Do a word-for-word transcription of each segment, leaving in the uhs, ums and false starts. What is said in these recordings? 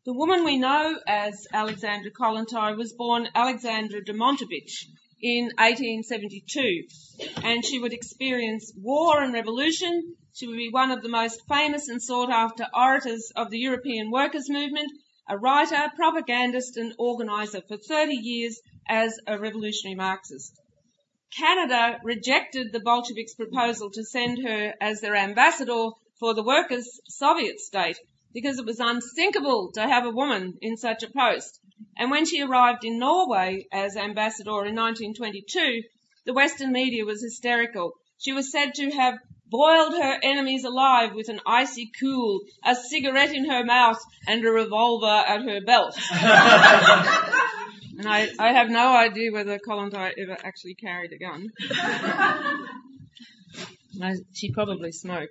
The woman we know as Alexandra Kollontai was born Alexandra Demontovich in eighteen seventy-two, and she would experience war and revolution. She would be one of the most famous and sought-after orators of the European workers' movement, a writer, propagandist and organiser for thirty years as a revolutionary Marxist. Canada rejected the Bolsheviks' proposal to send her as their ambassador for the workers' Soviet state because it was unthinkable to have a woman in such a post. And when she arrived in Norway as ambassador in nineteen twenty-two, the Western media was hysterical. She was said to have boiled her enemies alive with an icy cool, a cigarette in her mouth and a revolver at her belt. And I, I have no idea whether Kollontai ever actually carried a gun. I, she probably smoked.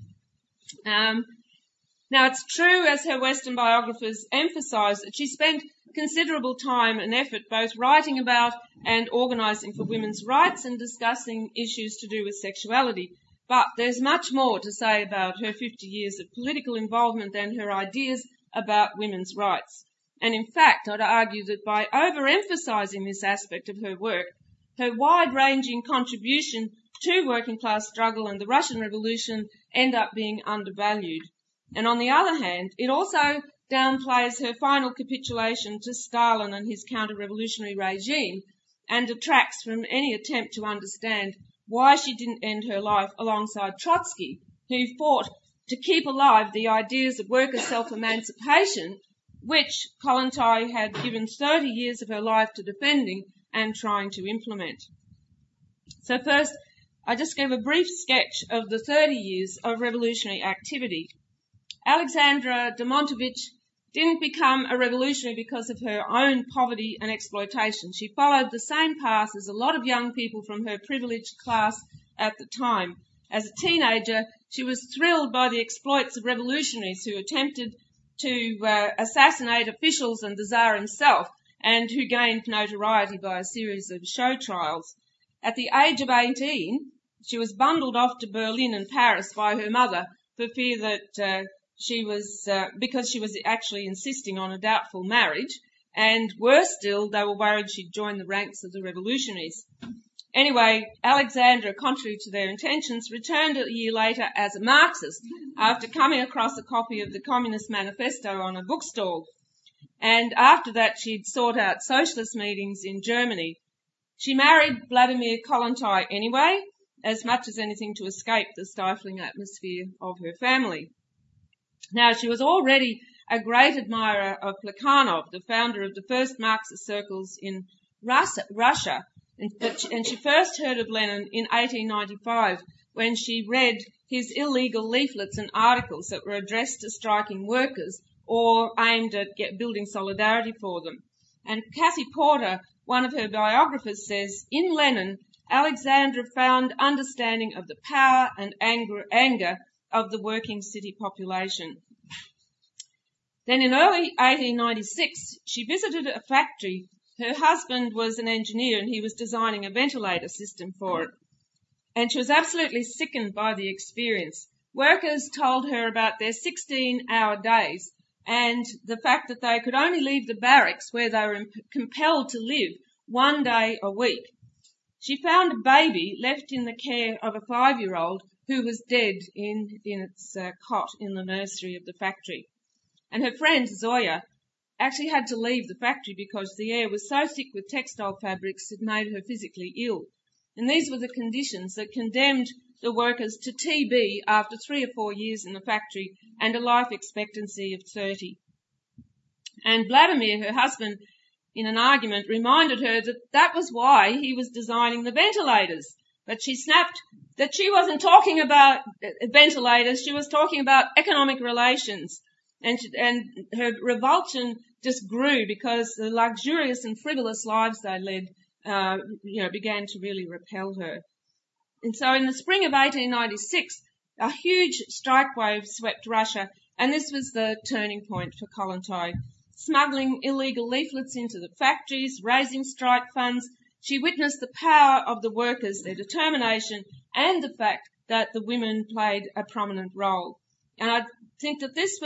Um, now, it's true, as her Western biographers emphasise, that she spent considerable time and effort both writing about and organising for women's rights and discussing issues to do with sexuality. But there's much more to say about her fifty years of political involvement than her ideas about women's rights. And in fact, I'd argue that by overemphasising this aspect of her work, her wide-ranging contribution to working class struggle and the Russian Revolution end up being undervalued. And on the other hand, it also downplays her final capitulation to Stalin and his counter-revolutionary regime and detracts from any attempt to understand why she didn't end her life alongside Trotsky, who fought to keep alive the ideas of workers' self-emancipation, which Kollontai had given thirty years of her life to defending and trying to implement. So first, I just gave a brief sketch of the thirty years of revolutionary activity. Alexandra Demontovich didn't become a revolutionary because of her own poverty and exploitation. She followed the same path as a lot of young people from her privileged class at the time. As a teenager, she was thrilled by the exploits of revolutionaries who attempted to uh, assassinate officials and the Tsar himself, and who gained notoriety by a series of show trials. At the age of eighteen, she was bundled off to Berlin and Paris by her mother for fear that uh, she was, uh, because she was actually insisting on a doubtful marriage, and worse still, they were worried she'd join the ranks of the revolutionaries. Anyway, Alexandra, contrary to their intentions, returned a year later as a Marxist after coming across a copy of the Communist Manifesto on a bookstall. And after that, she'd sought out socialist meetings in Germany. She married Vladimir Kollontai anyway, as much as anything to escape the stifling atmosphere of her family. Now, she was already a great admirer of Plekhanov, the founder of the first Marxist circles in Russia, and she first heard of Lenin in eighteen ninety-five when she read his illegal leaflets and articles that were addressed to striking workers or aimed at get building solidarity for them. And Kathy Porter, one of her biographers, says, in Lenin, Alexandra found understanding of the power and anger, anger of the working city population. Then in early eighteen ninety-six, she visited a factory. Her husband was an engineer and he was designing a ventilator system for it. And she was absolutely sickened by the experience. Workers told her about their sixteen-hour days and the fact that they could only leave the barracks where they were imp- compelled to live one day a week. She found a baby left in the care of a five-year-old who was dead in, in its uh, cot in the nursery of the factory. And her friend Zoya actually had to leave the factory because the air was so thick with textile fabrics it made her physically ill. And these were the conditions that condemned the workers to T B after three or four years in the factory and a life expectancy of thirty. And Vladimir, her husband, in an argument, reminded her that that was why he was designing the ventilators. But she snapped that she wasn't talking about ventilators, she was talking about economic relations. And, she, and her revulsion just grew because the luxurious and frivolous lives they led, uh, you know, began to really repel her. And so in the spring of eighteen ninety-six, a huge strike wave swept Russia, and this was the turning point for Kollontai. Smuggling illegal leaflets into the factories, raising strike funds, she witnessed the power of the workers, their determination, and the fact that the women played a prominent role. And I think that this was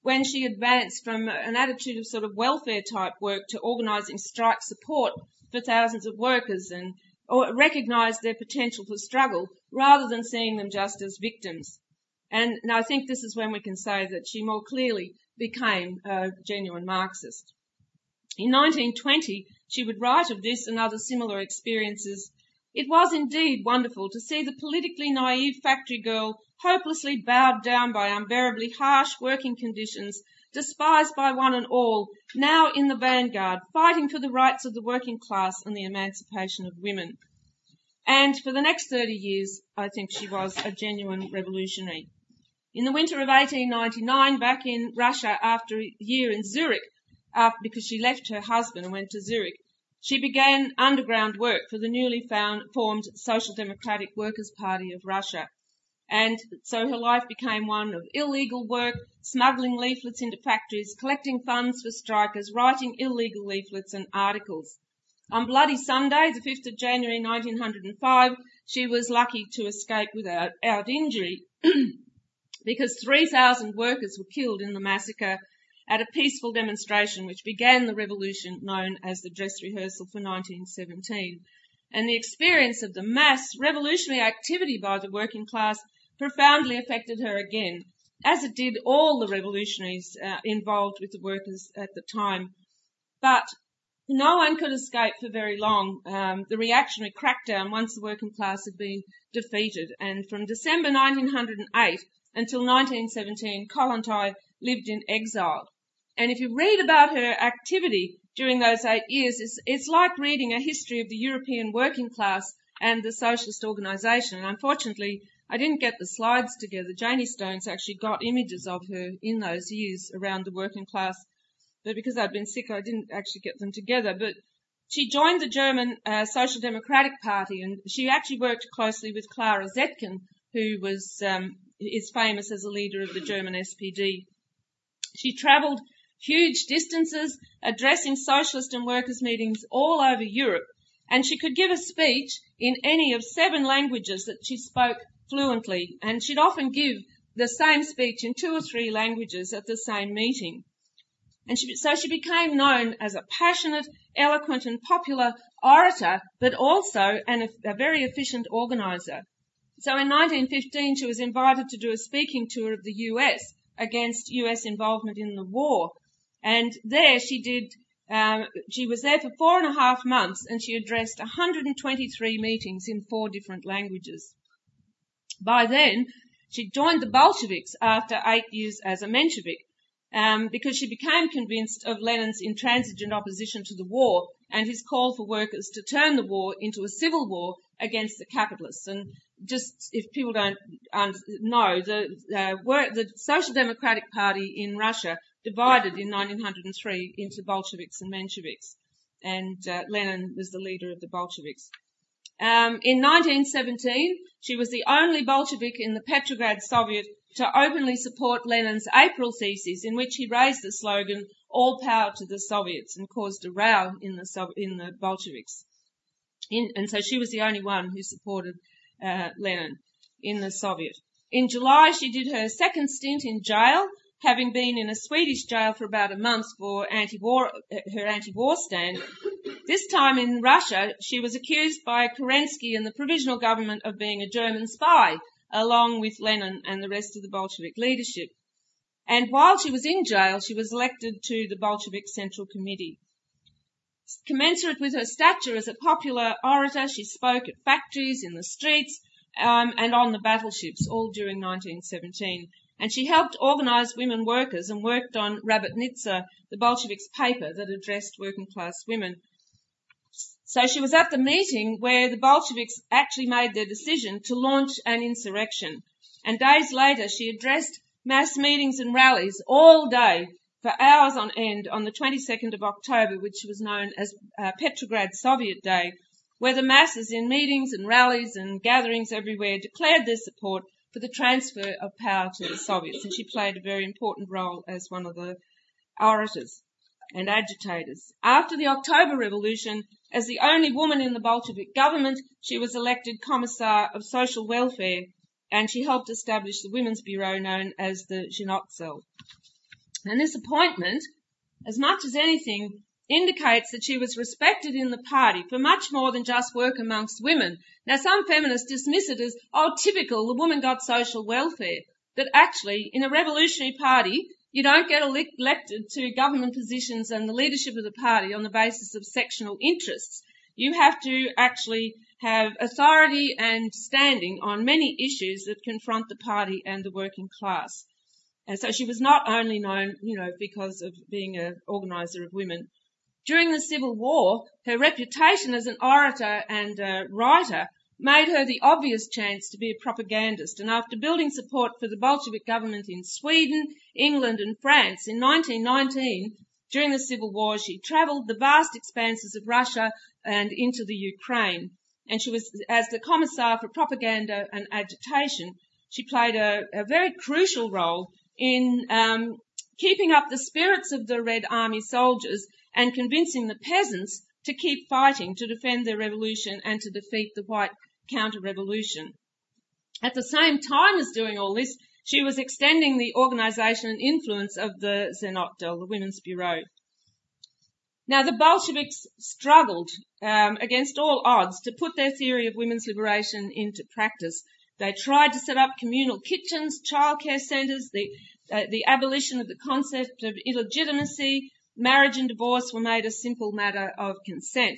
when she advanced from an attitude of sort of welfare type work to organising strike support for thousands of workers and or recognised their potential for struggle rather than seeing them just as victims. And now I think this is when we can say that she more clearly became a genuine Marxist. In nineteen twenty, she would write of this and other similar experiences. It was indeed wonderful to see the politically naive factory girl hopelessly bowed down by unbearably harsh working conditions, despised by one and all, now in the vanguard, fighting for the rights of the working class and the emancipation of women. And for the next thirty years, I think she was a genuine revolutionary. In the winter of eighteen ninety-nine, back in Russia after a year in Zurich, after, because she left her husband and went to Zurich, she began underground work for the newly found, formed Social Democratic Workers' Party of Russia. And so her life became one of illegal work, smuggling leaflets into factories, collecting funds for strikers, writing illegal leaflets and articles. On Bloody Sunday, the fifth of January nineteen oh five, she was lucky to escape without out injury because three thousand workers were killed in the massacre at a peaceful demonstration which began the revolution known as the dress rehearsal for nineteen seventeen. And the experience of the mass revolutionary activity by the working class profoundly affected her again, as it did all the revolutionaries uh, involved with the workers at the time. But no one could escape for very long um, the reactionary crackdown once the working class had been defeated. And from December nineteen oh eight until nineteen seventeen, Kollontai lived in exile. And if you read about her activity during those eight years, it's, it's like reading a history of the European working class and the socialist organisation. And unfortunately, I didn't get the slides together. Janie Stones actually got images of her in those years around the working class. But because I'd been sick, I didn't actually get them together. But she joined the German uh, Social Democratic Party, and she actually worked closely with Clara Zetkin, who was um, is famous as a leader of the German S P D. She travelled huge distances, addressing socialist and workers' meetings all over Europe, and she could give a speech in any of seven languages that she spoke fluently, and she'd often give the same speech in two or three languages at the same meeting. And she, so she became known as a passionate, eloquent and popular orator, but also an, a very efficient organiser. So in nineteen fifteen she was invited to do a speaking tour of the U S against U S involvement in the war. And there she did, um, she was there for four and a half months and she addressed one hundred twenty-three meetings in four different languages. By then, she joined the Bolsheviks after eight years as a Menshevik, um, because she became convinced of Lenin's intransigent opposition to the war and his call for workers to turn the war into a civil war against the capitalists. And just if people don't know, the, uh, work, the Social Democratic Party in Russia divided in nineteen oh three into Bolsheviks and Mensheviks, and uh, Lenin was the leader of the Bolsheviks. Um, in nineteen seventeen, she was the only Bolshevik in the Petrograd Soviet to openly support Lenin's April thesis, in which he raised the slogan, "All power to the Soviets," and caused a row in the, in the Bolsheviks. In, and so she was the only one who supported uh, Lenin in the Soviet. In July, she did her second stint in jail, having been in a Swedish jail for about a month for anti-war, her anti-war stand. This time in Russia, she was accused by Kerensky and the provisional government of being a German spy, along with Lenin and the rest of the Bolshevik leadership. And while she was in jail, she was elected to the Bolshevik Central Committee. Commensurate with her stature as a popular orator, she spoke at factories, in the streets, um, and on the battleships, all during nineteen seventeen. And she helped organise women workers and worked on Rabotnitsa, the Bolsheviks' paper that addressed working-class women. So she was at the meeting where the Bolsheviks actually made their decision to launch an insurrection. And days later, she addressed mass meetings and rallies all day for hours on end on the twenty-second of October, which was known as uh, Petrograd Soviet Day, where the masses in meetings and rallies and gatherings everywhere declared their support for the transfer of power to the Soviets. And she played a very important role as one of the orators and agitators. After the October Revolution, as the only woman in the Bolshevik government, she was elected Commissar of Social Welfare, and she helped establish the Women's Bureau known as the Zhenotzel. And this appointment, as much as anything, indicates that she was respected in the party for much more than just work amongst women. Now, some feminists dismiss it as, oh, typical, the woman got social welfare. But actually, in a revolutionary party, you don't get elected to government positions and the leadership of the party on the basis of sectional interests. You have to actually have authority and standing on many issues that confront the party and the working class. And so she was not only known, you know, because of being an organiser of women. During the Civil War, her reputation as an orator and a writer made her the obvious chance to be a propagandist. And after building support for the Bolshevik government in Sweden, England and France in nineteen nineteen, during the Civil War, she travelled the vast expanses of Russia and into the Ukraine. And she was, as the Commissar for Propaganda and Agitation, she played a, a very crucial role in um, keeping up the spirits of the Red Army soldiers and convincing the peasants to keep fighting to defend their revolution and to defeat the white counter-revolution. At the same time as doing all this, she was extending the organisation and influence of the Zenotdel, the Women's Bureau. Now, the Bolsheviks struggled um, against all odds to put their theory of women's liberation into practice. They tried to set up communal kitchens, childcare centres, the, uh, the abolition of the concept of illegitimacy. Marriage and divorce were made a simple matter of consent.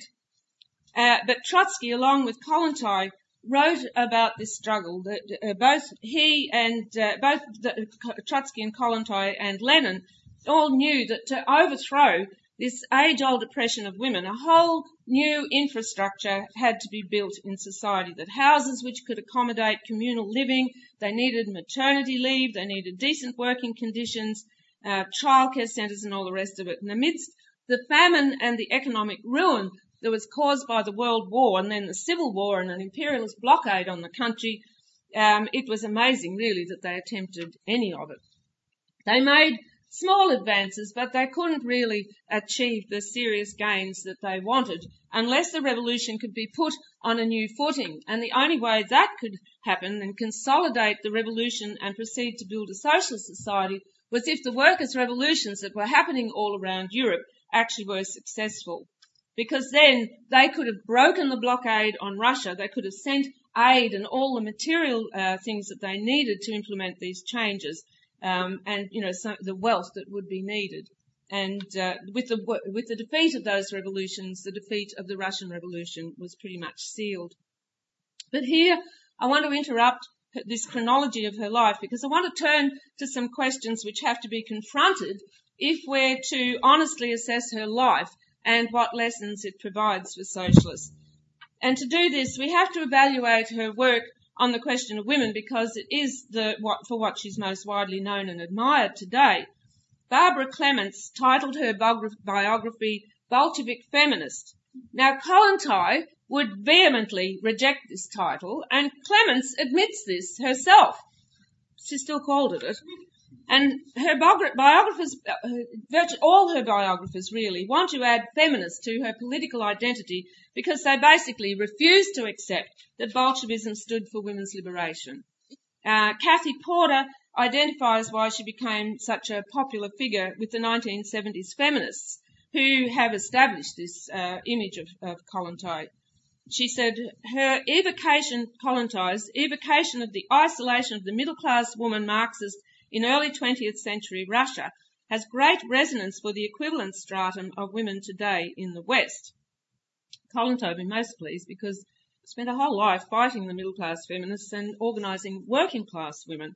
Uh, but Trotsky, along with Kollontai, wrote about this struggle. That uh, both he and uh, both the, Trotsky and Kollontai and Lenin all knew that to overthrow this age-old oppression of women, a whole new infrastructure had to be built in society. That houses which could accommodate communal living, they needed maternity leave, they needed decent working conditions, Uh, childcare centres and all the rest of it. And amidst the famine and the economic ruin that was caused by the World War and then the Civil War and an imperialist blockade on the country, um, it was amazing really that they attempted any of it. They made small advances, but they couldn't really achieve the serious gains that they wanted unless the revolution could be put on a new footing. And the only way that could happen and consolidate the revolution and proceed to build a socialist society was if the workers' revolutions that were happening all around Europe actually were successful. Because then they could have broken the blockade on Russia, they could have sent aid and all the material uh, things that they needed to implement these changes, um, and, you know, some, the wealth that would be needed. And uh, with the with the defeat of those revolutions, the defeat of the Russian Revolution was pretty much sealed. But here I want to interrupt this chronology of her life because I want to turn to some questions which have to be confronted if we're to honestly assess her life and what lessons it provides for socialists. And to do this, we have to evaluate her work on the question of women because it is the what, for what she's most widely known and admired today. Barbara Clements titled her biography Bolshevik Feminist. Now, Kollontai would vehemently reject this title, and Clements admits this herself. She still called it it. And her biographers, uh, all her biographers really, want to add feminist to her political identity because they basically refuse to accept that Bolshevism stood for women's liberation. Uh, Kathy Porter identifies why she became such a popular figure with the nineteen seventies feminists who have established this uh, image of, of Kollontai. She said her evocation, Kollontai's evocation of the isolation of the middle-class woman Marxist in early twentieth century Russia has great resonance for the equivalent stratum of women today in the West. Kollontai would be most pleased because she spent her whole life fighting the middle-class feminists and organising working-class women.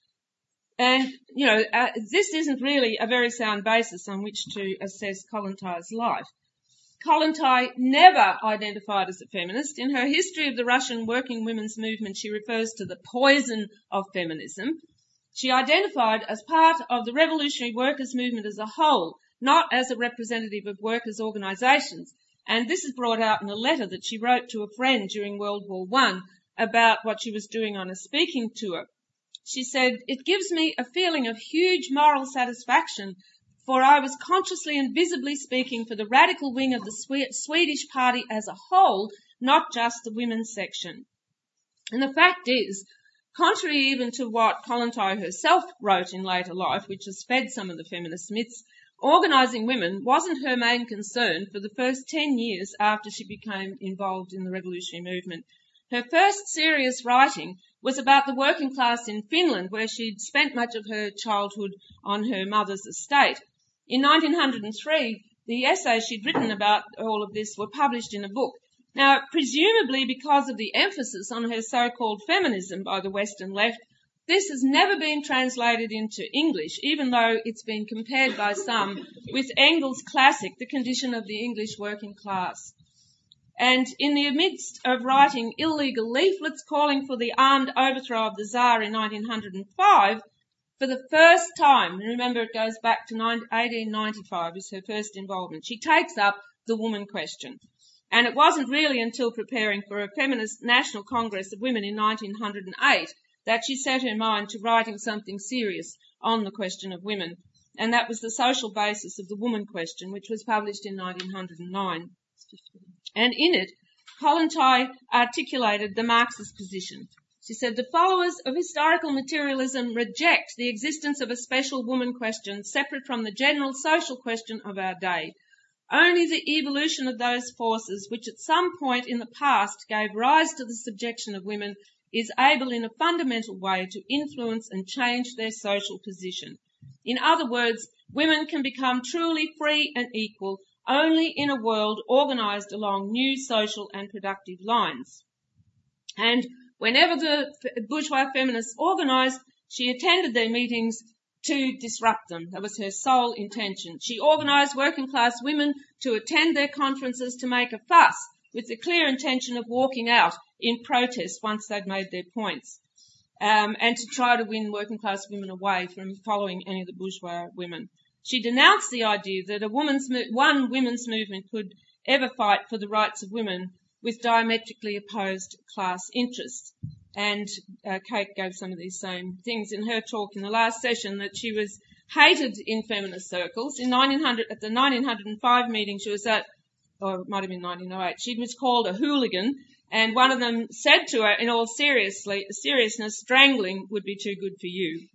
And, you know, uh, this isn't really a very sound basis on which to assess Kollontai's life. Kollontai never identified as a feminist. In her history of the Russian working women's movement, she refers to the poison of feminism. She identified as part of the revolutionary workers' movement as a whole, not as a representative of workers' organisations. And this is brought out in a letter that she wrote to a friend during World War One about what she was doing on a speaking tour. She said, "It gives me a feeling of huge moral satisfaction, for I was consciously and visibly speaking for the radical wing of the Swedish party as a whole, not just the women's section." And the fact is, Contrary even to what Kollontai herself wrote in later life, which has fed some of the feminist myths, organising women wasn't her main concern for the first ten years after she became involved in the revolutionary movement. Her first serious writing was about the working class in Finland, where she'd spent much of her childhood on her mother's estate. In nineteen oh three, the essays she'd written about all of this were published in a book. Now, presumably because of the emphasis on her so-called feminism by the Western left, this has never been translated into English, even though it's been compared by some with Engels' classic, The Condition of the English Working Class. And in the midst of writing illegal leaflets calling for the armed overthrow of the Tsar in nineteen oh five, for the first time, and remember it goes back to eighteen ninety-five is her first involvement, she takes up the woman question. And it wasn't really until preparing for a feminist National Congress of Women in nineteen oh eight that she set her mind to writing something serious on the question of women. And that was the social basis of the woman question, which was published in nineteen oh nine. And in it, Kollontai articulated the Marxist position. She said, the followers of historical materialism reject the existence of a special woman question separate from the general social question of our day. Only the evolution of those forces which at some point in the past gave rise to the subjection of women is able in a fundamental way to influence and change their social position. In other words, women can become truly free and equal only in a world organised along new social and productive lines. And whenever the bourgeois feminists organised, she attended their meetings to disrupt them. That was her sole intention. She organised working class women to attend their conferences to make a fuss with the clear intention of walking out in protest once they'd made their points, um, and to try to win working class women away from following any of the bourgeois women. She denounced the idea that a woman's mo- one women's movement could ever fight for the rights of women with diametrically opposed class interests. And uh, Kate gave some of these same things in her talk in the last session, that she was hated in feminist circles. In nineteen hundred, at the nineteen oh five meeting she was at, or it might have been nineteen oh eight, she was called a hooligan, and one of them said to her in all seriously, seriousness, strangling would be too good for you.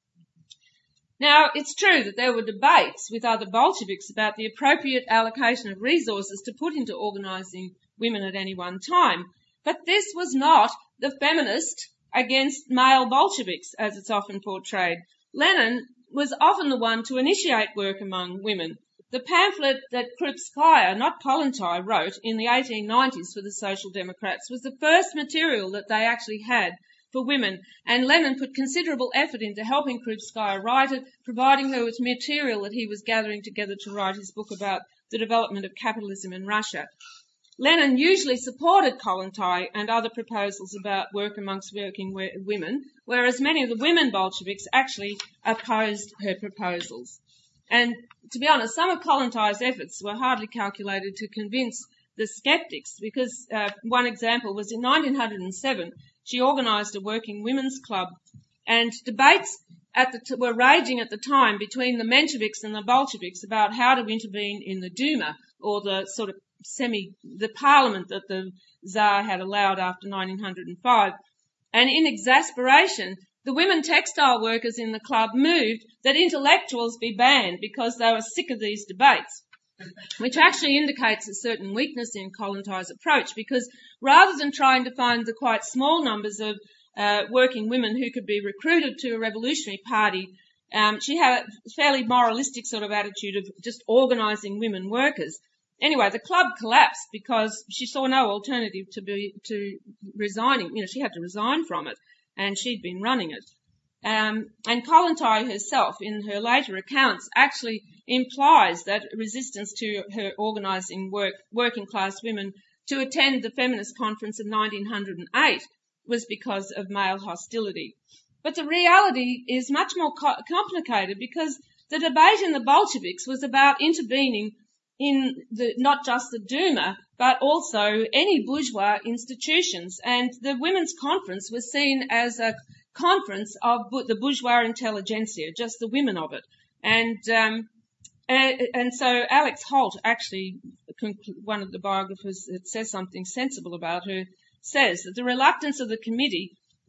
Now, it's true that there were debates with other Bolsheviks about the appropriate allocation of resources to put into organising women at any one time, but this was not the feminist against male Bolsheviks, as it's often portrayed. Lenin was often the one to initiate work among women. The pamphlet that Krupskaya, not Kollontai, wrote in the eighteen nineties for the Social Democrats was the first material that they actually had for women, and Lenin put considerable effort into helping Krupskaya write it, providing her with material that he was gathering together to write his book about the development of capitalism in Russia. Lenin usually supported Kollontai and other proposals about work amongst working women, whereas many of the women Bolsheviks actually opposed her proposals. And to be honest, some of Kollontai's efforts were hardly calculated to convince the skeptics, because uh, one example was in nineteen oh seven, she organised a working women's club, and debates at the t- were raging at the time between the Mensheviks and the Bolsheviks about how to intervene in the Duma, or the sort of semi, the parliament that the Tsar had allowed after nineteen oh five. And in exasperation, the women textile workers in the club moved that intellectuals be banned because they were sick of these debates, which actually indicates a certain weakness in Kollontai's approach, because rather than trying to find the quite small numbers of uh, working women who could be recruited to a revolutionary party, um, she had a fairly moralistic sort of attitude of just organising women workers. Anyway, the club collapsed because she saw no alternative to be to resigning. You know, she had to resign from it, and she'd been running it. Um, and Kollontai herself, in her later accounts, actually implies that resistance to her organising work, working class women to attend the feminist conference of nineteen oh eight was because of male hostility. But the reality is much more co- complicated, because the debate in the Bolsheviks was about intervening in the, not just the Duma, but also any bourgeois institutions. And the women's conference was seen as a conference of the bourgeois intelligentsia, just the women of it. And, um, and, and so Alex Holt, actually, one of the biographers that says something sensible about her, says that the reluctance of the committee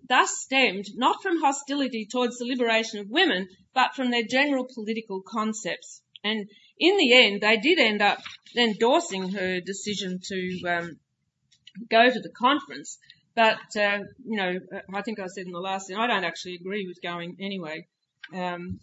thus stemmed not from hostility towards the liberation of women, but from their general political concepts. And in the end, they did end up endorsing her decision to um, go to the conference. But, uh, you know, I think I said in the last thing, I don't actually agree with going anyway. Um,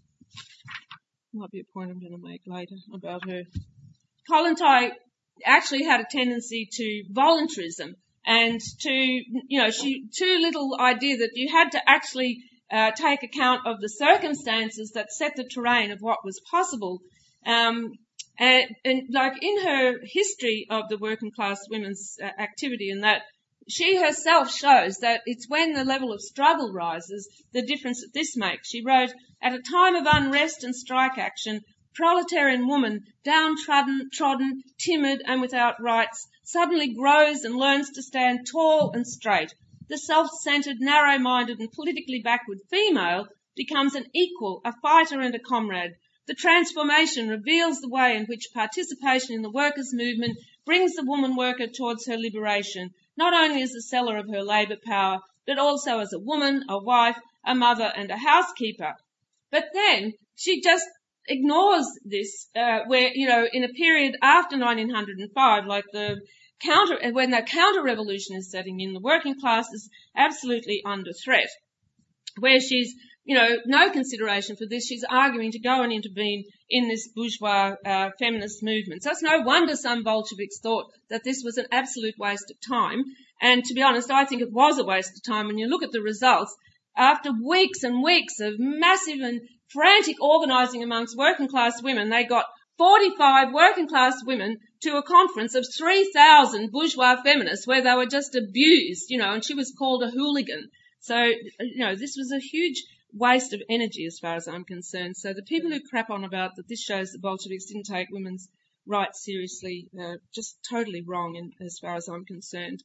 might be a point I'm going to make later about her. Kollontai actually had a tendency to voluntarism and to, you know, she too little idea that you had to actually uh, take account of the circumstances that set the terrain of what was possible. Um, and, and like in her history of the working class women's uh, activity, and that she herself shows that it's when the level of struggle rises, the difference that this makes. She wrote, "At a time of unrest and strike action, proletarian woman, downtrodden, trodden, timid and without rights, suddenly grows and learns to stand tall and straight. The self-centered, narrow-minded and politically backward female becomes an equal, a fighter and a comrade. The transformation reveals the way in which participation in the workers' movement brings the woman worker towards her liberation, not only as the seller of her labour power, but also as a woman, a wife, a mother and a housekeeper." But then she just ignores this, uh, where, you know, in a period after nineteen oh five, like the counter, when the counter-revolution is setting in, the working class is absolutely under threat, where she's, you know, no consideration for this. She's arguing to go and intervene in this bourgeois uh, feminist movement. So it's no wonder some Bolsheviks thought that this was an absolute waste of time. And to be honest, I think it was a waste of time when you look at the results. After weeks and weeks of massive and frantic organising amongst working class women, they got forty-five working class women to a conference of three thousand bourgeois feminists where they were just abused, you know, and she was called a hooligan. So, you know, this was a huge waste of energy as far as I'm concerned. So the people who crap on about that this shows the Bolsheviks didn't take women's rights seriously, uh, just totally wrong in, as far as I'm concerned.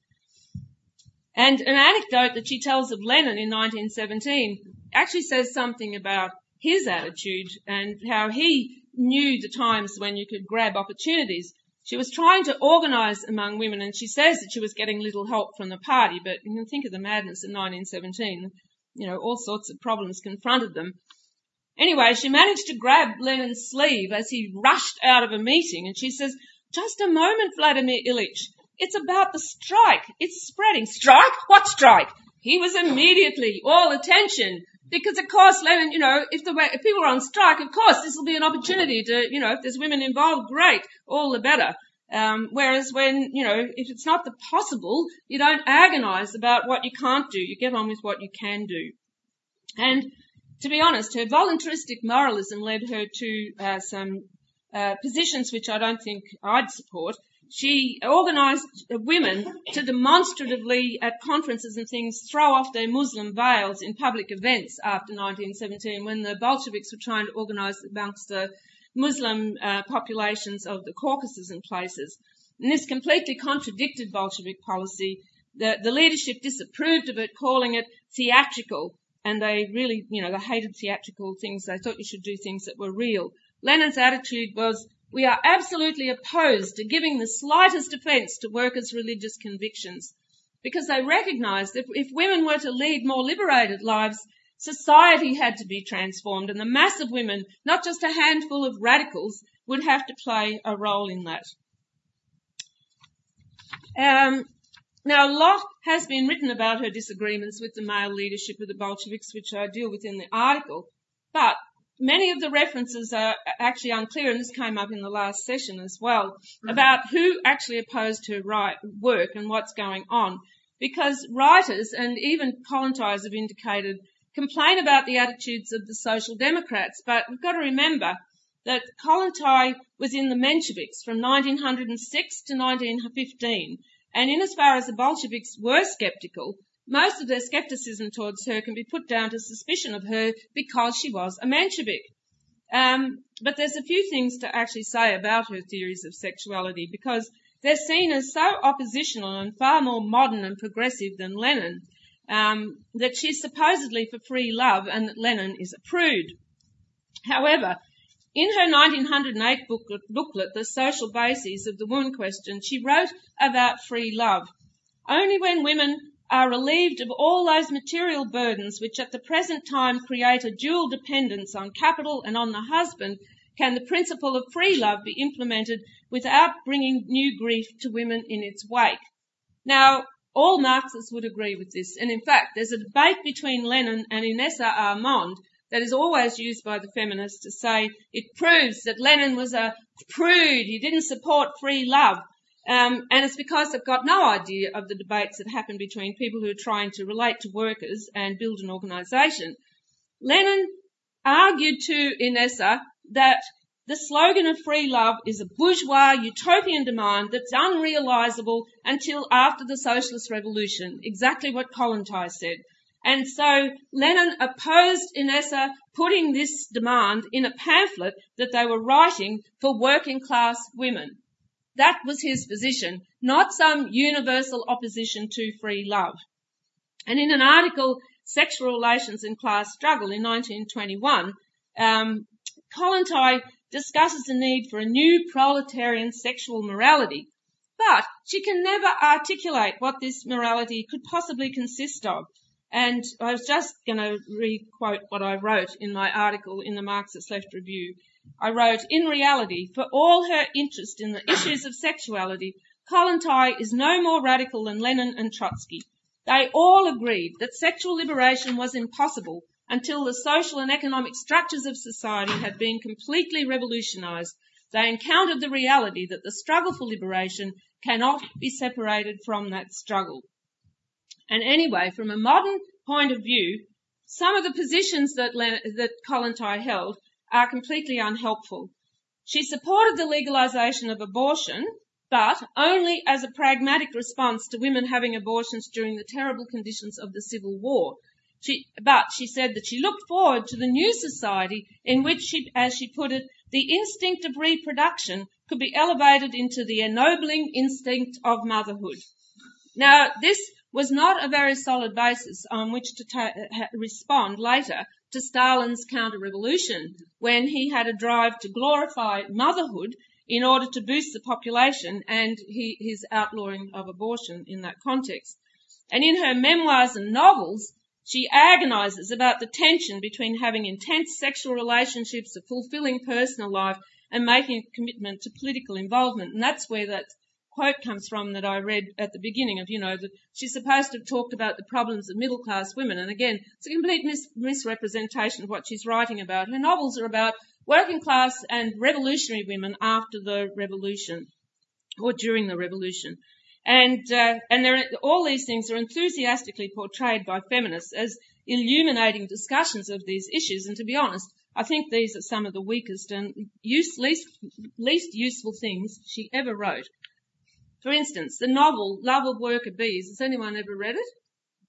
And an anecdote that she tells of Lenin in nineteen seventeen actually says something about his attitude and how he knew the times when you could grab opportunities. She was trying to organise among women, and she says that she was getting little help from the party, but you can think of the madness in nineteen seventeen. You know, all sorts of problems confronted them. Anyway, she managed to grab Lenin's sleeve as he rushed out of a meeting, and she says, "Just a moment, Vladimir Ilyich. It's about the strike. It's spreading." "Strike? What strike?" He was immediately all attention. Because, of course, Lenin, you know, if, the, if people are on strike, of course, this will be an opportunity to, you know, if there's women involved, great, all the better. Um, whereas when, you know, if it's not the possible, you don't agonise about what you can't do. You get on with what you can do. And to be honest, her voluntaristic moralism led her to uh, some uh, positions which I don't think I'd support. She organised women to demonstratively, at conferences and things, throw off their Muslim veils in public events after nineteen seventeen, when the Bolsheviks were trying to organise amongst the Muslim uh, populations of the Caucasus and places. And this completely contradicted Bolshevik policy. The, the leadership disapproved of it, calling it theatrical, and they really, you know, they hated theatrical things. They thought you should do things that were real. Lenin's attitude was, "We are absolutely opposed to giving the slightest offence to workers' religious convictions," because they recognised that if women were to lead more liberated lives, society had to be transformed, and the mass of women, not just a handful of radicals, would have to play a role in that. Um, now, a lot has been written about her disagreements with the male leadership of the Bolsheviks, which I deal with in the article, but many of the references are actually unclear, and this came up in the last session as well, mm-hmm. about who actually opposed her right work and what's going on. Because writers, and even Kollontai have indicated, complain about the attitudes of the Social Democrats, but we've got to remember that Kollontai was in the Mensheviks from nineteen oh six to nineteen fifteen, and in as far as the Bolsheviks were sceptical, most of their scepticism towards her can be put down to suspicion of her because she was a Menshevik. Um, but there's a few things to actually say about her theories of sexuality, because they're seen as so oppositional and far more modern and progressive than Lenin, um, that she's supposedly for free love and that Lenin is a prude. However, in her nineteen oh eight booklet, booklet, The Social Bases of the Woman Question, she wrote about free love. Only when women are relieved of all those material burdens which at the present time create a dual dependence on capital and on the husband, can the principle of free love be implemented without bringing new grief to women in its wake. Now, all Marxists would agree with this, and in fact there's a debate between Lenin and Inessa Armand that is always used by the feminists to say it proves that Lenin was a prude, he didn't support free love. Um, and it's because they've got no idea of the debates that happen between people who are trying to relate to workers and build an organisation. Lenin argued to Inessa that the slogan of free love is a bourgeois utopian demand that's unrealisable until after the socialist revolution, exactly what Kollontai said. And so Lenin opposed Inessa putting this demand in a pamphlet that they were writing for working class women. That was his position, not some universal opposition to free love. And in an article, Sexual Relations and Class Struggle in nineteen twenty-one, um, Kollontai discusses the need for a new proletarian sexual morality, but she can never articulate what this morality could possibly consist of. And I was just going to re-quote what I wrote in my article in the Marxist Left Review. I wrote, in reality, for all her interest in the issues of sexuality, Kollontai is no more radical than Lenin and Trotsky. They all agreed that sexual liberation was impossible until the social and economic structures of society had been completely revolutionised. They encountered the reality that the struggle for liberation cannot be separated from that struggle. And anyway, from a modern point of view, some of the positions that, Len- that Kollontai held are completely unhelpful. She supported the legalisation of abortion, but only as a pragmatic response to women having abortions during the terrible conditions of the Civil War. She, but she said that she looked forward to the new society in which, she, as she put it, the instinct of reproduction could be elevated into the ennobling instinct of motherhood. Now, this was not a very solid basis on which to ta- respond later to Stalin's counter-revolution, when he had a drive to glorify motherhood in order to boost the population, and he, his outlawing of abortion in that context. And in her memoirs and novels, she agonises about the tension between having intense sexual relationships, a fulfilling personal life, and making a commitment to political involvement. And that's where that quote comes from that I read at the beginning of, you know, that she's supposed to have talked about the problems of middle-class women. And again, it's a complete mis- misrepresentation of what she's writing about. Her novels are about working class and revolutionary women after the revolution or during the revolution. And, uh, and there, all these things are enthusiastically portrayed by feminists as illuminating discussions of these issues. And to be honest, I think these are some of the weakest and use, least, least useful things she ever wrote. For instance, the novel Love of Worker Bees. Has anyone ever read it?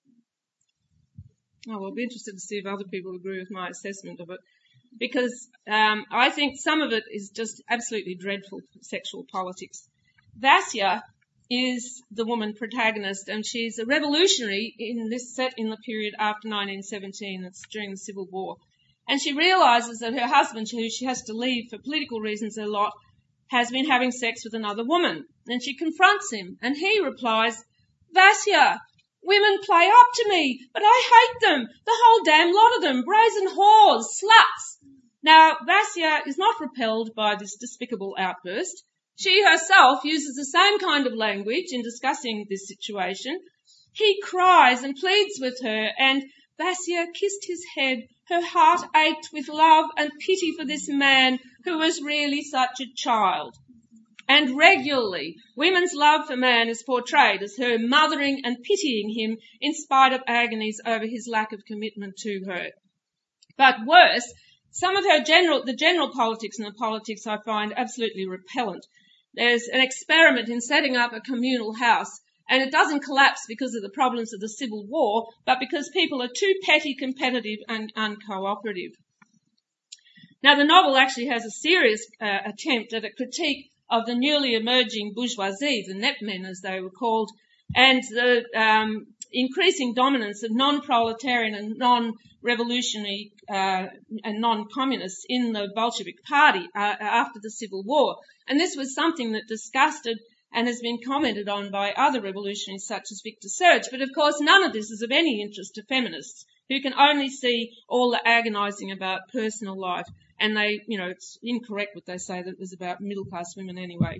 Oh, well, I'll be interested to see if other people agree with my assessment of it. Because um, I think some of it is just absolutely dreadful sexual politics. Vasya is the woman protagonist, and she's a revolutionary in this set in the period after nineteen seventeen. It's during the Civil War. And she realises that her husband, who she has to leave for political reasons a lot, has been having sex with another woman. And she confronts him, and he replies, Vasya, women play up to me, but I hate them, the whole damn lot of them, brazen whores, sluts. Now, Vasya is not repelled by this despicable outburst. She herself uses the same kind of language in discussing this situation. He cries and pleads with her, and Vasya kissed his head. Her heart ached with love and pity for this man who was really such a child. And regularly, women's love for man is portrayed as her mothering and pitying him in spite of agonies over his lack of commitment to her. But worse, some of her general, the general politics and the politics I find absolutely repellent. There's an experiment in setting up a communal house, and it doesn't collapse because of the problems of the Civil War, but because people are too petty, competitive, and uncooperative. Now, the novel actually has a serious uh, attempt at a critique of the newly emerging bourgeoisie, the netmen as they were called, and the um, increasing dominance of non-proletarian and non-revolutionary uh, and non-communists in the Bolshevik Party uh, after the Civil War. And this was something that disgusted and has been commented on by other revolutionaries such as Victor Serge. But of course, none of this is of any interest to feminists, who can only see all the agonising about personal life. And they, you know, it's incorrect what they say that it was about middle-class women anyway.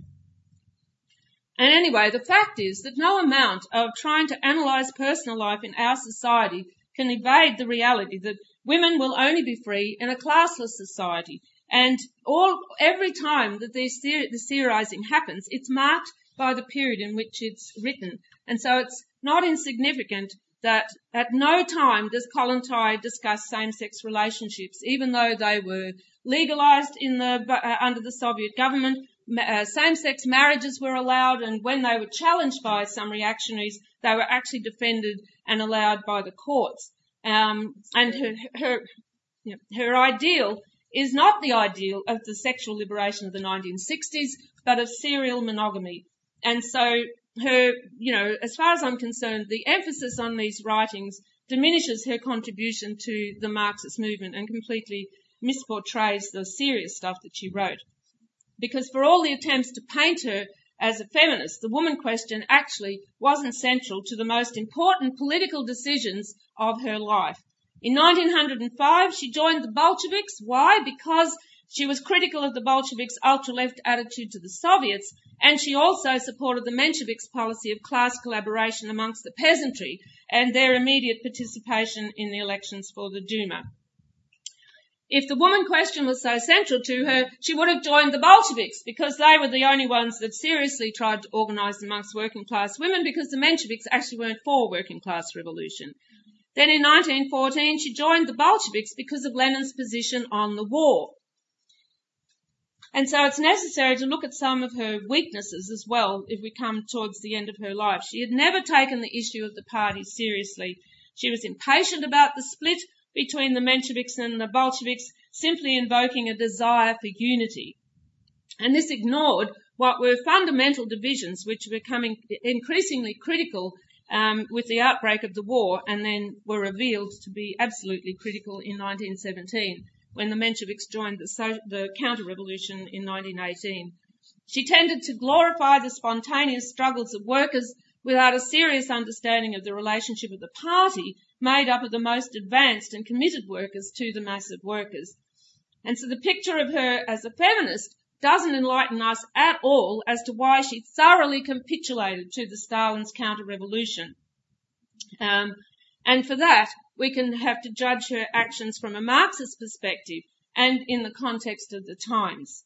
And anyway, the fact is that no amount of trying to analyse personal life in our society can evade the reality that women will only be free in a classless society. And all every time that this theor- the theorising happens, it's marked by the period in which it's written. And so it's not insignificant that at no time does Kollontai discuss same-sex relationships, even though they were legalised in the, uh, under the Soviet government. Uh, same-sex marriages were allowed, and when they were challenged by some reactionaries, they were actually defended and allowed by the courts. Um, and her, her, you know, her ideal is not the ideal of the sexual liberation of the nineteen sixties, but of serial monogamy. And so her, you know, as far as I'm concerned, the emphasis on these writings diminishes her contribution to the Marxist movement and completely misportrays the serious stuff that she wrote. Because for all the attempts to paint her as a feminist, the woman question actually wasn't central to the most important political decisions of her life. In nineteen oh five, she joined the Bolsheviks. Why? Because she was critical of the Bolsheviks' ultra-left attitude to the Soviets, and she also supported the Mensheviks' policy of class collaboration amongst the peasantry and their immediate participation in the elections for the Duma. If the woman question was so central to her, she would have joined the Bolsheviks, because they were the only ones that seriously tried to organise amongst working class women, because the Mensheviks actually weren't for working class revolution. Then in nineteen fourteen, she joined the Bolsheviks because of Lenin's position on the war. And so it's necessary to look at some of her weaknesses as well if we come towards the end of her life. She had never taken the issue of the party seriously. She was impatient about the split between the Mensheviks and the Bolsheviks, simply invoking a desire for unity. And this ignored what were fundamental divisions which were becoming increasingly critical um, with the outbreak of the war, and then were revealed to be absolutely critical in nineteen seventeen, when the Mensheviks joined the, so- the counter-revolution in nineteen eighteen. She tended to glorify the spontaneous struggles of workers without a serious understanding of the relationship of the party, made up of the most advanced and committed workers to the mass of workers. And so the picture of her as a feminist doesn't enlighten us at all as to why she thoroughly capitulated to the Stalin's counter-revolution. Um, and for that, we can have to judge her actions from a Marxist perspective and in the context of the times.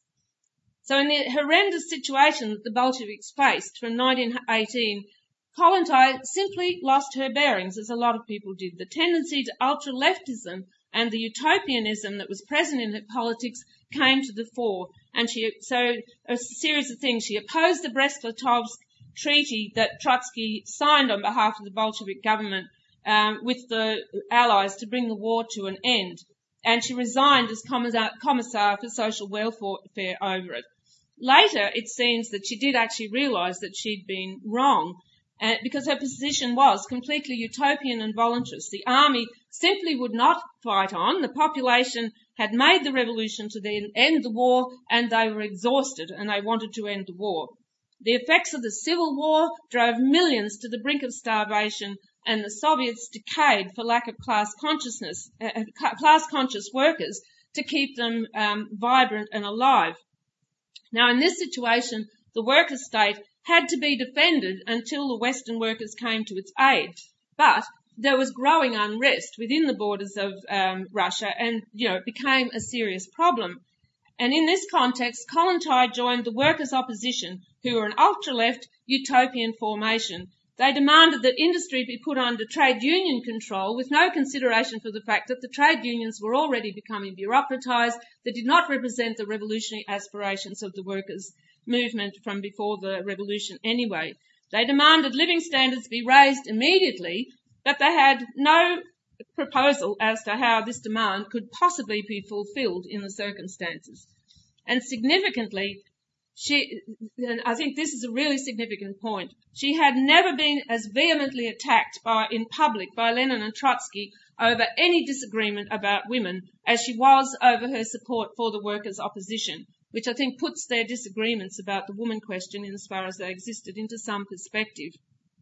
So in the horrendous situation that the Bolsheviks faced from nineteen eighteen, Kollontai simply lost her bearings, as a lot of people did. The tendency to ultra-leftism and the utopianism that was present in her politics came to the fore. And she, so a series of things. She opposed the Brest-Litovsk treaty that Trotsky signed on behalf of the Bolshevik government um, with the Allies to bring the war to an end. And she resigned as Commissar for Social Welfare over it. Later, it seems that she did actually realise that she'd been wrong, Uh, because her position was completely utopian and voluntarist. The army simply would not fight on. The population had made the revolution to then end the war, and they were exhausted, and they wanted to end the war. The effects of the civil war drove millions to the brink of starvation, and the Soviets decayed for lack of class consciousness, uh, class-conscious workers to keep them um, vibrant and alive. Now, in this situation, the worker state had to be defended until the Western workers came to its aid. But there was growing unrest within the borders of um, Russia, and, you know, it became a serious problem. And in this context, Kollontai joined the workers' opposition, who were an ultra-left utopian formation. They demanded that industry be put under trade union control, with no consideration for the fact that the trade unions were already becoming bureaucratised, that did not represent the revolutionary aspirations of the workers' movement from before the revolution anyway. They demanded living standards be raised immediately, but they had no proposal as to how this demand could possibly be fulfilled in the circumstances. And significantly, she, and I think this is a really significant point, she had never been as vehemently attacked by, in public by Lenin and Trotsky over any disagreement about women as she was over her support for the workers' opposition. which I think puts their disagreements about the woman question, in as far as they existed, into some perspective.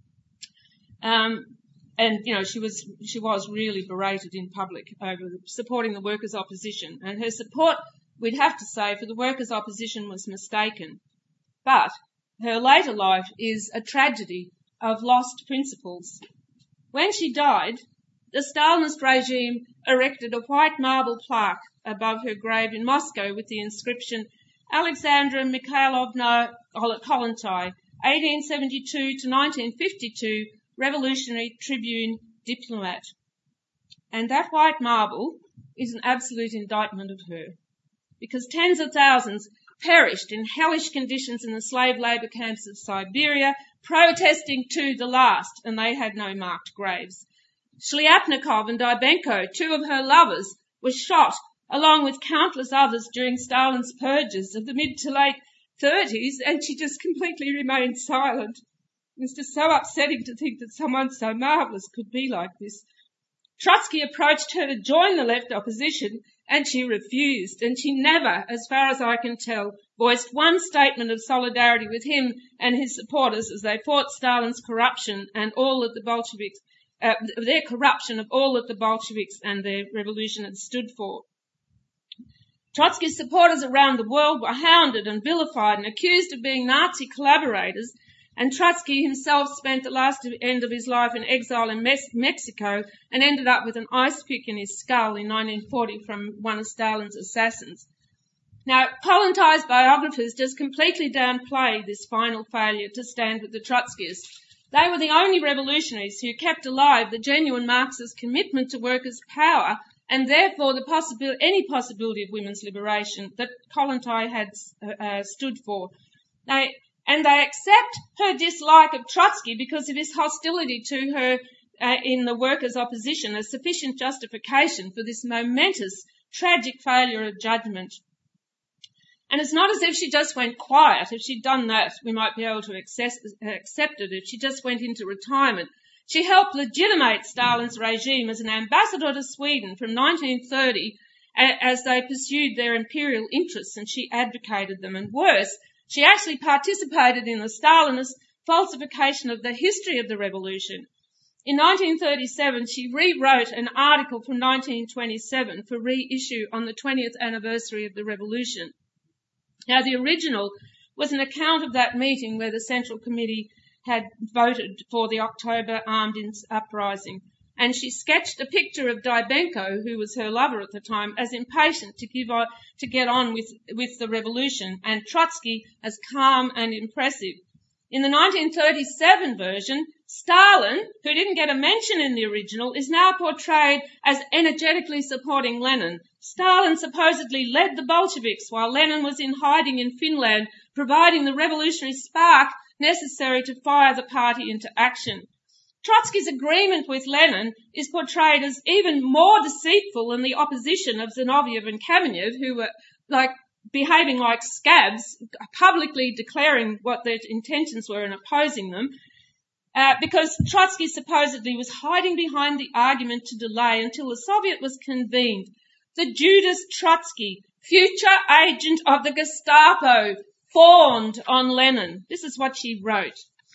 Um, and, you know, she was, she was really berated in public over supporting the workers' opposition. And her support, we'd have to say, for the workers' opposition was mistaken. But her later life is a tragedy of lost principles. When she died, the Stalinist regime erected a white marble plaque above her grave in Moscow with the inscription, Alexandra Mikhailovna Kollontai, eighteen seventy-two to nineteen fifty-two, Revolutionary Tribune diplomat. And that white marble is an absolute indictment of her, because tens of thousands perished in hellish conditions in the slave labour camps of Siberia, protesting to the last, and they had no marked graves. Shliapnikov and Dybenko, two of her lovers, were shot, along with countless others, during Stalin's purges of the mid to late thirties, and she just completely remained silent. It was just so upsetting to think that someone so marvellous could be like this. Trotsky approached her to join the left opposition, and she refused, and she never, as far as I can tell, voiced one statement of solidarity with him and his supporters as they fought Stalin's corruption and all that the Bolsheviks, uh, their corruption of all that the Bolsheviks and their revolution had stood for. Trotsky's supporters around the world were hounded and vilified and accused of being Nazi collaborators, and Trotsky himself spent the last end of his life in exile in Mexico and ended up with an ice pick in his skull in nineteen forty from one of Stalin's assassins. Now, Kollontai's biographers just completely downplay this final failure to stand with the Trotskyists. They were the only revolutionaries who kept alive the genuine Marxist commitment to workers' power, and therefore the possibility, any possibility of women's liberation that Kollontai had uh, stood for. Now, and they accept her dislike of Trotsky because of his hostility to her uh, in the workers' opposition as sufficient justification for this momentous, tragic failure of judgment. And it's not as if she just went quiet. If she'd done that, we might be able to accept, accept it. If she just went into retirement. She helped legitimate Stalin's regime as an ambassador to Sweden from nineteen thirty as they pursued their imperial interests, and she advocated them. And worse, she actually participated in the Stalinist falsification of the history of the revolution. In nineteen thirty-seven, she rewrote an article from nineteen twenty-seven for reissue on the twentieth anniversary of the revolution. Now, the original was an account of that meeting where the Central Committee had voted for the October armed uprising, and she sketched a picture of Dybenko, who was her lover at the time, as impatient to give on, to get on with, with the revolution, and Trotsky as calm and impressive. In the nineteen thirty-seven version, Stalin, who didn't get a mention in the original, is now portrayed as energetically supporting Lenin. Stalin supposedly led the Bolsheviks while Lenin was in hiding in Finland, providing the revolutionary spark necessary to fire the party into action. Trotsky's agreement with Lenin is portrayed as even more deceitful than the opposition of Zinoviev and Kamenev, who were like behaving like scabs, publicly declaring what their intentions were and opposing them, uh, because Trotsky supposedly was hiding behind the argument to delay until the Soviet was convened. The Judas Trotsky, future agent of the Gestapo, fawned on Lenin. This is what she wrote.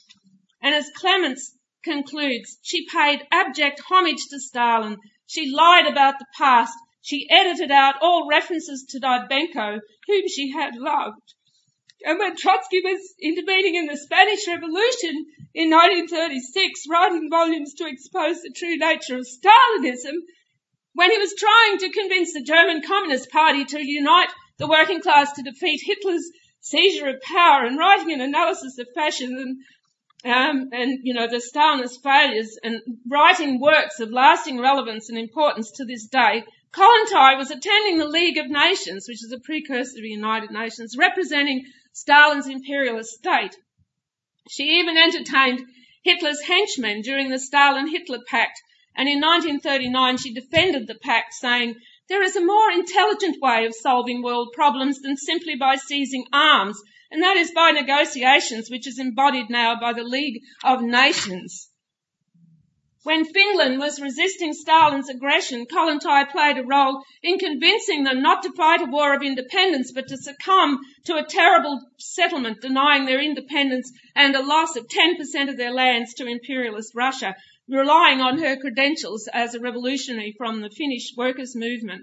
And as Clements concludes, she paid abject homage to Stalin. She lied about the past. She edited out all references to Dybenko, whom she had loved. And when Trotsky was intervening in the Spanish Revolution in nineteen thirty-six, writing volumes to expose the true nature of Stalinism, when he was trying to convince the German Communist Party to unite the working class to defeat Hitler's seizure of power, and writing an analysis of fascism um, and, you know, the Stalinist failures, and writing works of lasting relevance and importance to this day, Kollontai was attending the League of Nations, which is a precursor to the United Nations, representing Stalin's imperialist state. She even entertained Hitler's henchmen during the Stalin-Hitler Pact, and in nineteen thirty-nine she defended the pact, saying, "There is a more intelligent way of solving world problems than simply by seizing arms, and that is by negotiations, which is embodied now by the League of Nations." When Finland was resisting Stalin's aggression, Kollontai played a role in convincing them not to fight a war of independence, but to succumb to a terrible settlement denying their independence and a loss of ten percent of their lands to imperialist Russia, relying on her credentials as a revolutionary from the Finnish workers' movement.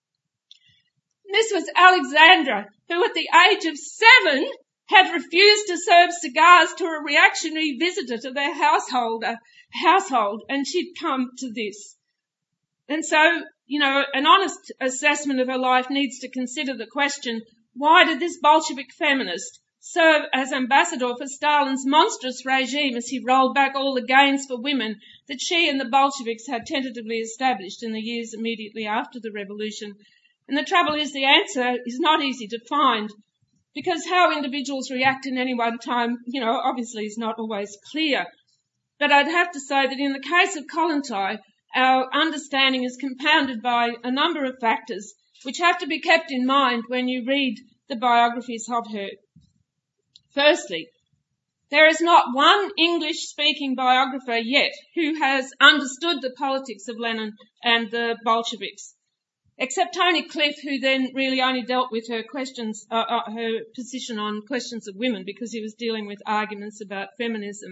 This was Alexandra, who at the age of seven had refused to serve cigars to a reactionary visitor to their householder, household, and she'd come to this. And so, you know, an honest assessment of her life needs to consider the question, why did this Bolshevik feminist serve as ambassador for Stalin's monstrous regime as he rolled back all the gains for women that she and the Bolsheviks had tentatively established in the years immediately after the revolution? And the trouble is the answer is not easy to find, because how individuals react in any one time, you know, obviously is not always clear. But I'd have to say that in the case of Kollontai, our understanding is compounded by a number of factors which have to be kept in mind when you read the biographies of her. Firstly, there is not one English-speaking biographer yet who has understood the politics of Lenin and the Bolsheviks, except Tony Cliff, who then really only dealt with her questions, uh, uh, her position on questions of women, because he was dealing with arguments about feminism.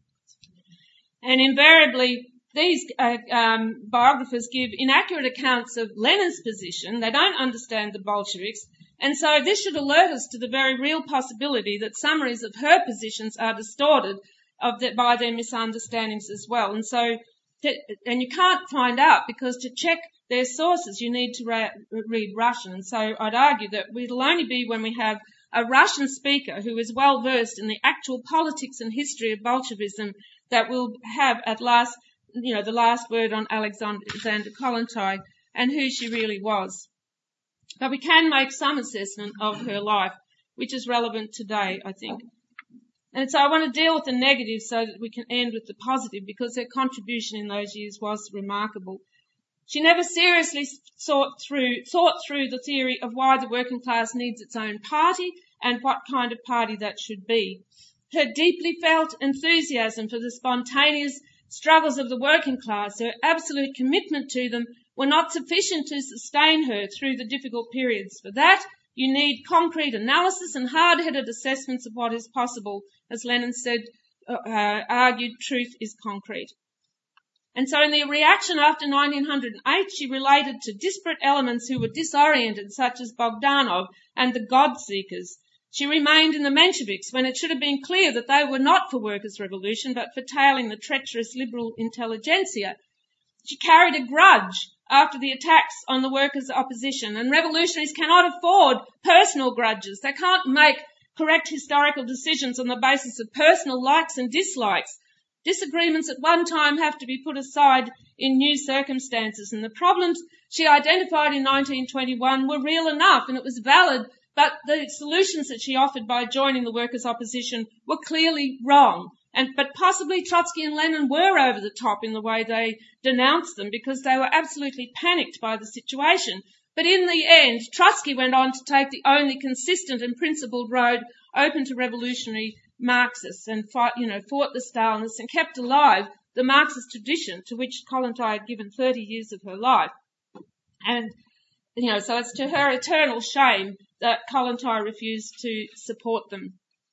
And invariably, these uh, um, biographers give inaccurate accounts of Lenin's position. They don't understand the Bolsheviks, and so this should alert us to the very real possibility that summaries of her positions are distorted of the, by their misunderstandings as well. And so, to, and you can't find out, because to check their sources, you need to ra- read Russian. And so I'd argue that it'll only be when we have a Russian speaker who is well versed in the actual politics and history of Bolshevism that we'll have at last, you know, the last word on Alexandra Kollontai and who she really was. But we can make some assessment of her life, which is relevant today, I think. And so I want to deal with the negative so that we can end with the positive, because her contribution in those years was remarkable. She never seriously thought through, thought through the theory of why the working class needs its own party and what kind of party that should be. Her deeply felt enthusiasm for the spontaneous struggles of the working class, her absolute commitment to them, were not sufficient to sustain her through the difficult periods. For that, you need concrete analysis and hard-headed assessments of what is possible. As Lenin said, uh, uh, argued, truth is concrete. And so in the reaction after nineteen oh eight, she related to disparate elements who were disoriented, such as Bogdanov and the God-seekers. She remained in the Mensheviks when it should have been clear that they were not for workers' revolution, but for tailing the treacherous liberal intelligentsia. She carried a grudge after the attacks on the workers' opposition, and revolutionaries cannot afford personal grudges. They can't make correct historical decisions on the basis of personal likes and dislikes. Disagreements at one time have to be put aside in new circumstances, and the problems she identified in nineteen twenty-one were real enough, and it was valid, but the solutions that she offered by joining the workers' opposition were clearly wrong. And, but possibly Trotsky and Lenin were over the top in the way they denounced them, because they were absolutely panicked by the situation. But in the end, Trotsky went on to take the only consistent and principled road open to revolutionary Marxists and fought, you know, fought the Stalinists and kept alive the Marxist tradition to which Kollontai had given thirty years of her life. And, you know, so it's to her eternal shame that Kollontai refused to support them.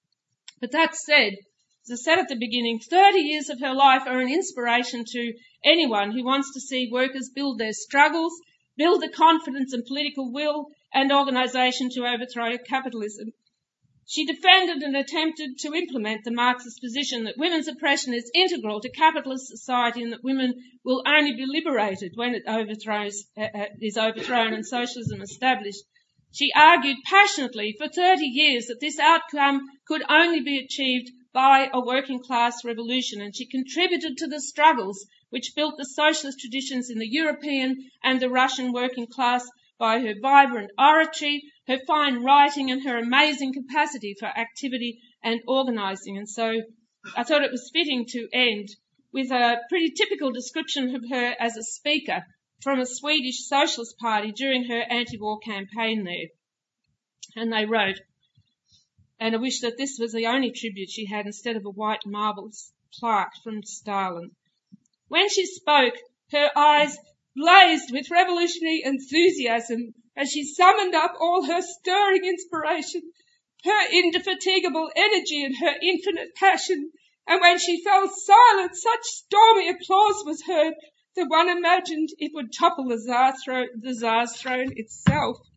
But that said, as I said at the beginning, thirty years of her life are an inspiration to anyone who wants to see workers build their struggles, build the confidence and political will and organisation to overthrow capitalism. She defended and attempted to implement the Marxist position that women's oppression is integral to capitalist society and that women will only be liberated when it overthrows, uh, is overthrown and socialism established. She argued passionately for thirty years that this outcome could only be achieved by a working class revolution, and she contributed to the struggles which built the socialist traditions in the European and the Russian working class by her vibrant oratory, her fine writing and her amazing capacity for activity and organising. And so I thought it was fitting to end with a pretty typical description of her as a speaker from a Swedish Socialist Party during her anti-war campaign there. And they wrote, and I wish that this was the only tribute she had instead of a white marble plaque from Stalin. When she spoke, her eyes blazed with revolutionary enthusiasm as she summoned up all her stirring inspiration, her indefatigable energy and her infinite passion, and when she fell silent, such stormy applause was heard that one imagined it would topple the, Tsar thro- the Tsar's throne itself.